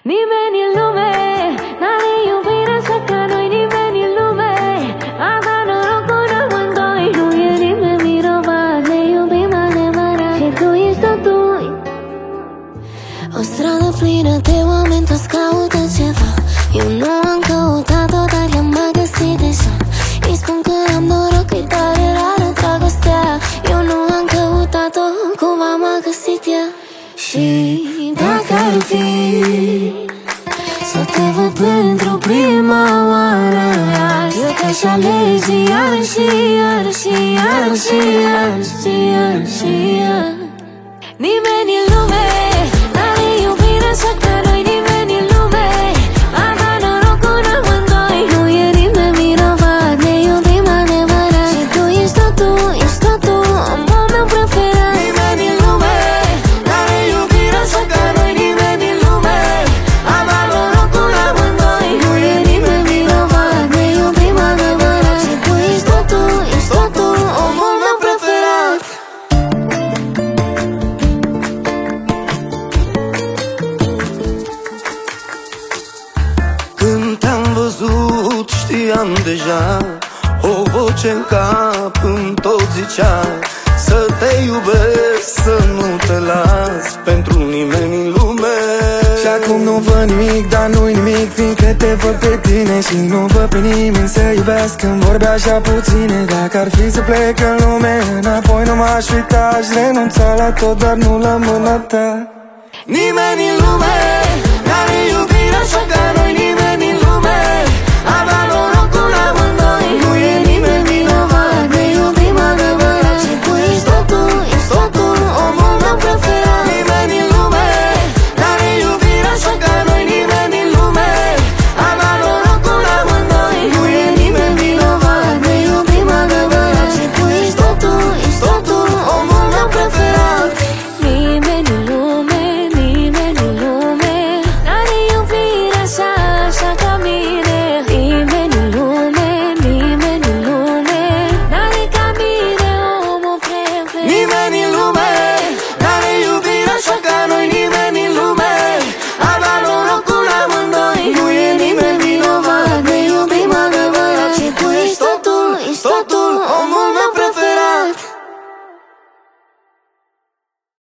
Nimeni în lume n-are iubire așa ca noi, nimeni în lume. Asta norocul amândoi. Nu e nimeni vinovat, ne iubim adevărat și tu ești totul. O stradă plină de oameni, toți caută ceva. Eu nu am căutat-o, dar i-am mai găsit deja. Îi spun că am noroc, că-i tare rară dragostea. Eu nu am căutat-o, cumva m-a găsit ea. Și dacă ar fi să te văd pentru prima oară, eu te-aș alege iarăși, iarăși, iarăși, iarăși, iarăși, iarăși. Nimeni în lume n-are iubire așa ca noi, nimeni în lume. Am dat norocul amândoi. Nu e nimeni vinovat, ne iubim adevărat și tu ești totul, ești totul, omul meu preferat. Nimeni în lume n-are iubire așa ca noi, nimeni în lume. Am dat norocul amândoi. Nu e nimeni vinovat, ne iubim adevărat și tu ești totul, ești totul, omul meu preferat. Când te-am văzut știam deja, o voce în cap îmi tot zicea să te iubesc, să nu te las pentru nimeni în lume. Și acum nu văd nimic, dar nu-i nimic, fiindcă te văd pe tine și nu văd pe nimeni să iubesc când vorbe așa puține. Dacă ar fi să plec în lume înapoi, nu m-aș uita, aș renunța la tot, dar nu la mâna ta. Nimeni în lume